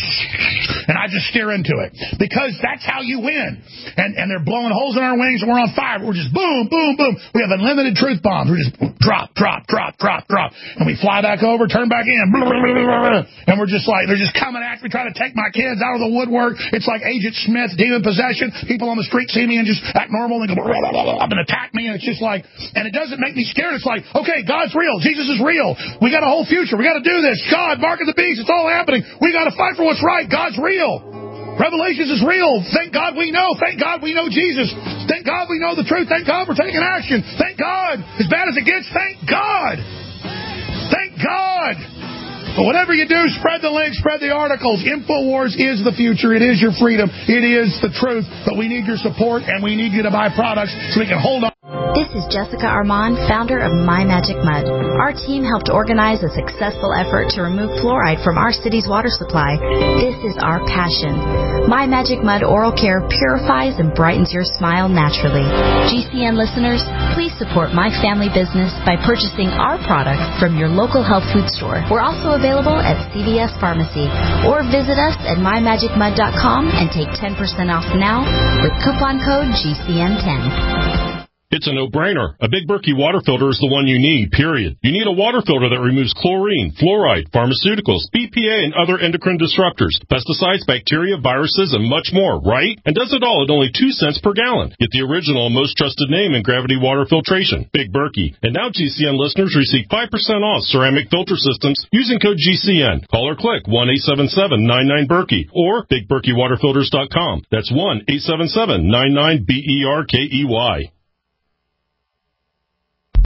And I just steer into it. Because that's how you win. And, and they're blowing holes in our wings, and we're on fire. We're just boom, boom, boom. We have unlimited truth bombs. We're just drop, drop, drop, drop, drop. And we fly back over, turn back in, blah, blah, blah, blah, and we're just like, they're just coming after me, trying to take my kids out of the woodwork. It's like Agent Smith, demon possession. People on the street see me and just act normal and go, blah, blah, blah, blah, and attack me. And it's just like, and it doesn't make me scared. It's like, okay, God's real. Jesus is real. We got a whole future. We got to do this. God, mark of the beast. It's all happening. We got to fight for what's right. God's real. Revelations is real. Thank God we know. Thank God we know Jesus. Thank God we know the truth. Thank God we're taking action. Thank God. As bad as it gets, thank God. Thank God. But whatever you do, spread the link, spread the articles. InfoWars is the future. It is your freedom. It is the truth. But we need your support, and we need you to buy products so we can hold on.
This is Jessica Armand, founder of My Magic Mud. Our team helped organize a successful effort to remove fluoride from our city's water supply. This is our passion. My Magic Mud Oral Care purifies and brightens your smile naturally. G C N listeners, please support my family business by purchasing our products from your local health food store. We're also available at C V S Pharmacy, or visit us at my magic mud dot com and take ten percent off now with coupon code G C N ten.
It's a no-brainer. A Big Berkey water filter is the one you need, period. You need a water filter that removes chlorine, fluoride, pharmaceuticals, B P A, and other endocrine disruptors, pesticides, bacteria, viruses, and much more, right? And does it all at only two cents per gallon. Get the original and most trusted name in gravity water filtration, Big Berkey. And now G C N listeners receive five percent off ceramic filter systems using code G C N. Call or click one eight seven seven nine nine Berkey or big berkey water filters dot com. That's one eight seven seven nine nine B E R K E Y.